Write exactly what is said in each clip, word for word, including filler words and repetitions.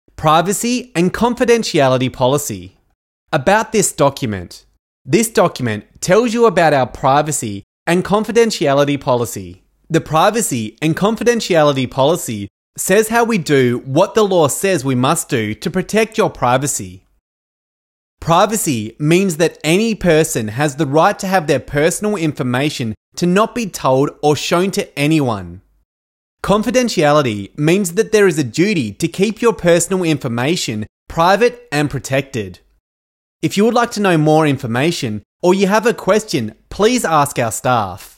Privacy and confidentiality policy. About this document. This document tells you about our privacy and confidentiality policy. The privacy and confidentiality policy says how we do what the law says we must do to protect your privacy. Privacy means that any person has the right to have their personal information to not be told or shown to anyone. Confidentiality means that there is a duty to keep your personal information private and protected. If you would like to know more information or you have a question, please ask our staff.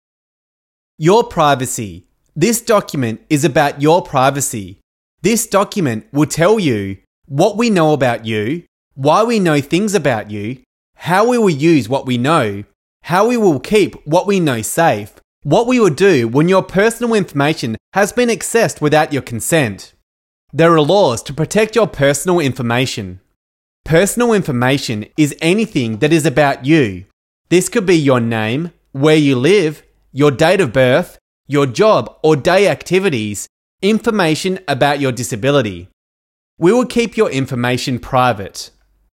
Your privacy. This document is about your privacy. This document will tell you what we know about you, why we know things about you, how we will use what we know, how we will keep what we know safe, what we will do when your personal information has been accessed without your consent. There are laws to protect your personal information. Personal information is anything that is about you. This could be your name, where you live, your date of birth, your job or day activities, information about your disability. We will keep your information private.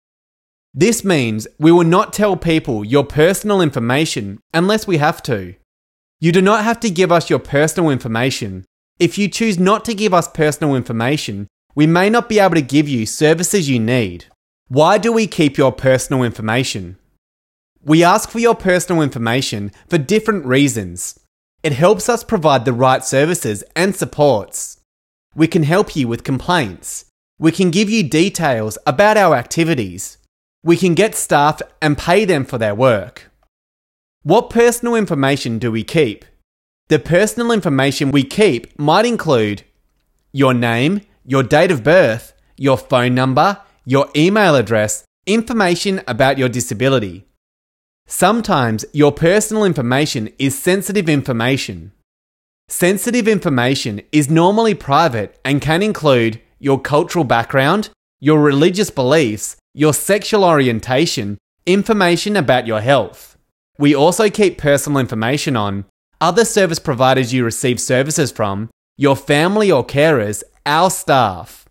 This means we will not tell people your personal information unless we have to. You do not have to give us your personal information. If you choose not to give us personal information, we may not be able to give you services you need. Why do we keep your personal information? We ask for your personal information for different reasons. It helps us provide the right services and supports. We can help you with complaints. We can give you details about our activities. We can get staff and pay them for their work. What personal information do we keep? The personal information we keep might include your name, your date of birth, your phone number, your email address, information about your disability. Sometimes your personal information is sensitive information. Sensitive information is normally private and can include your cultural background, your religious beliefs, your sexual orientation, information about your health. We also keep personal information on other service providers you receive services from, your family or carers, our staff.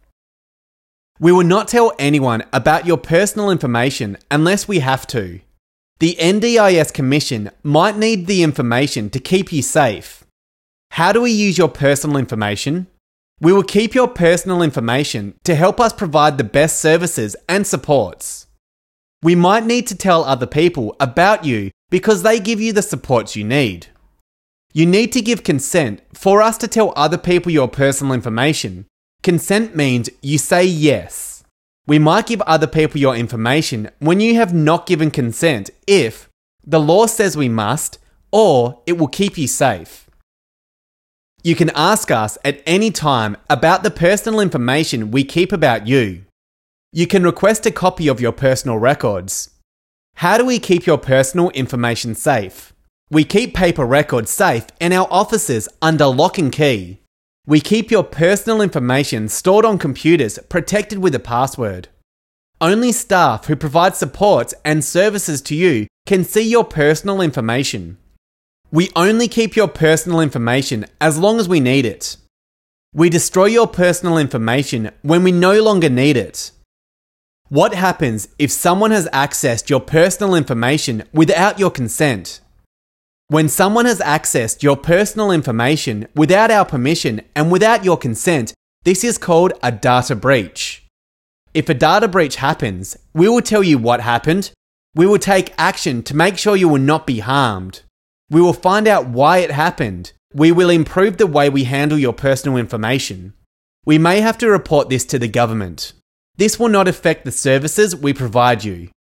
We will not tell anyone about your personal information unless we have to. The N D I S Commission might need the information to keep you safe. How do we use your personal information? We will keep your personal information to help us provide the best services and supports. We might need to tell other people about you because they give you the supports you need. You need to give consent for us to tell other people your personal information. Consent means you say yes. We might give other people your information when you have not given consent if the law says we must, or it will keep you safe. You can ask us at any time about the personal information we keep about you. You can request a copy of your personal records. How do we keep your personal information safe? We keep paper records safe in our offices under lock and key. We keep your personal information stored on computers protected with a password. Only staff who provide supports and services to you can see your personal information. We only keep your personal information as long as we need it. We destroy your personal information when we no longer need it. What happens if someone has accessed your personal information without your consent? When someone has accessed your personal information without our permission and without your consent, this is called a data breach. If a data breach happens, we will tell you what happened. We will take action to make sure you will not be harmed. We will find out why it happened. We will improve the way we handle your personal information. We may have to report this to the government. This will not affect the services we provide you.